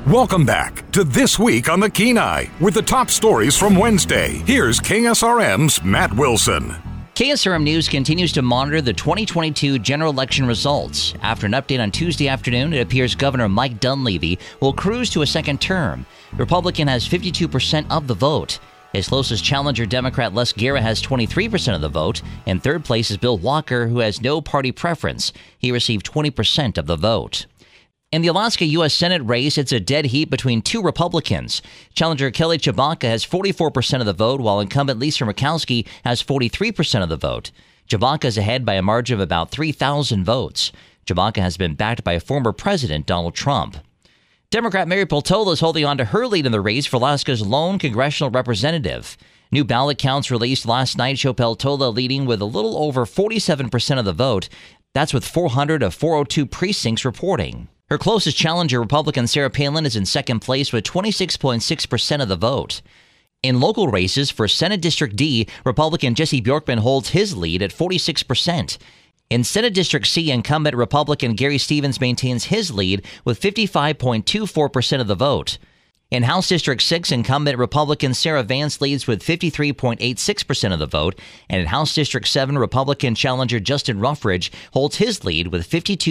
Welcome back to This Week on the Kenai with the top stories from Wednesday. Here's KSRM's Matt Wilson. KSRM News continues to monitor the 2022 general election results. After an update on Tuesday afternoon, it appears Governor Mike Dunleavy will cruise to a second term. The Republican has 52% of the vote. His closest challenger, Democrat Les Guerra, has 23% of the vote. In third place is Bill Walker, who has no party preference. He received 20% of the vote. In the Alaska U.S. Senate race, it's a dead heat between two Republicans. Challenger Kelly Tshibaka has 44% of the vote, while incumbent Lisa Murkowski has 43% of the vote. Tshibaka is ahead by a margin of about 3,000 votes. Tshibaka has been backed by former President Donald Trump. Democrat Mary Peltola is holding on to her lead in the race for Alaska's lone congressional representative. New ballot counts released last night show Peltola leading with a little over 47% of the vote. That's with 400 of 402 precincts reporting. Her closest challenger, Republican Sarah Palin, is in second place with 26.6% of the vote. In local races for Senate District D, Republican Jesse Bjorkman holds his lead at 46%. In Senate District C, incumbent Republican Gary Stevens maintains his lead with 55.24% of the vote. In House District 6, incumbent Republican Sarah Vance leads with 53.86% of the vote, and in House District 7, Republican challenger Justin Ruffridge holds his lead with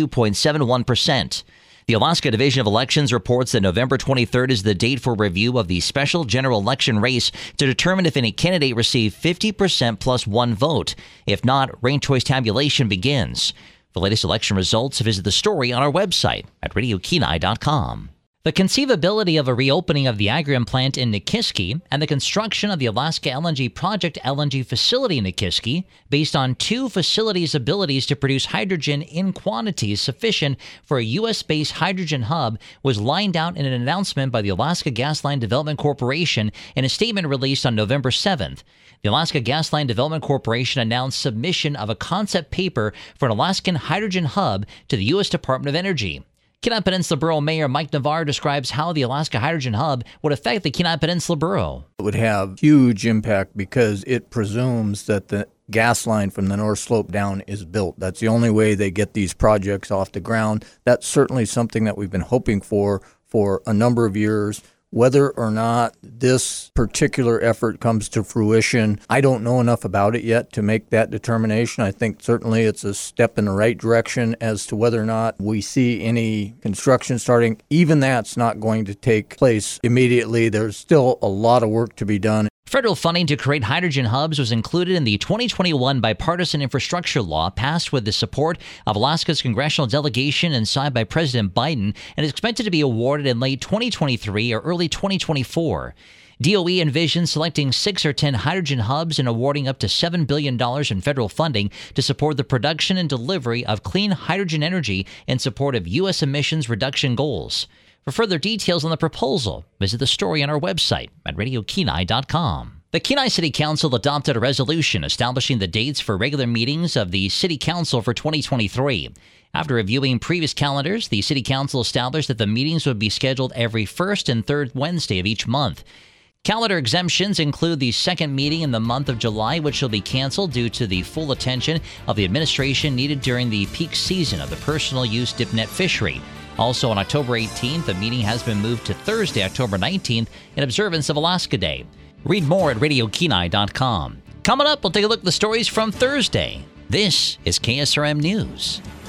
52.71%. The Alaska Division of Elections reports that November 23rd is the date for review of the special general election race to determine if any candidate received 50% plus one vote. If not, ranked choice tabulation begins. For the latest election results, visit the story on our website at radiokenai.com. The conceivability of a reopening of the Agrium plant in Nikiski and the construction of the Alaska LNG Project LNG facility in Nikiski, based on two facilities' abilities to produce hydrogen in quantities sufficient for a U.S.-based hydrogen hub, was lined out in an announcement by the Alaska Gasline Development Corporation in a statement released on November 7th. The Alaska Gasline Development Corporation announced submission of a concept paper for an Alaskan hydrogen hub to the U.S. Department of Energy. Kenai Peninsula Borough Mayor Mike Navarre describes how the Alaska Hydrogen Hub would affect the Kenai Peninsula Borough. It would have huge impact because it presumes that the gas line from the North Slope down is built. That's the only way they get these projects off the ground. That's certainly something that we've been hoping for a number of years. Whether or not this particular effort comes to fruition, I don't know enough about it yet to make that determination. I think certainly it's a step in the right direction. As to whether or not we see any construction starting, even that's not going to take place immediately. There's still a lot of work to be done. Federal funding to create hydrogen hubs was included in the 2021 bipartisan infrastructure law passed with the support of Alaska's congressional delegation and signed by President Biden, and is expected to be awarded in late 2023 or early 2024. DOE envisions selecting 6 or 10 hydrogen hubs and awarding up to $7 billion in federal funding to support the production and delivery of clean hydrogen energy in support of U.S. emissions reduction goals. For further details on the proposal, visit the story on our website at radiokenai.com. The Kenai City Council adopted a resolution establishing the dates for regular meetings of the City Council for 2023. After reviewing previous calendars, the City Council established that the meetings would be scheduled every first and third Wednesday of each month. Calendar exemptions include the second meeting in the month of July, which will be canceled due to the full attention of the administration needed during the peak season of the personal use dipnet fishery. Also, on October 18th, the meeting has been moved to Thursday, October 19th, in observance of Alaska Day. Read more at radiokenai.com. Coming up, we'll take a look at the stories from Thursday. This is KSRM News.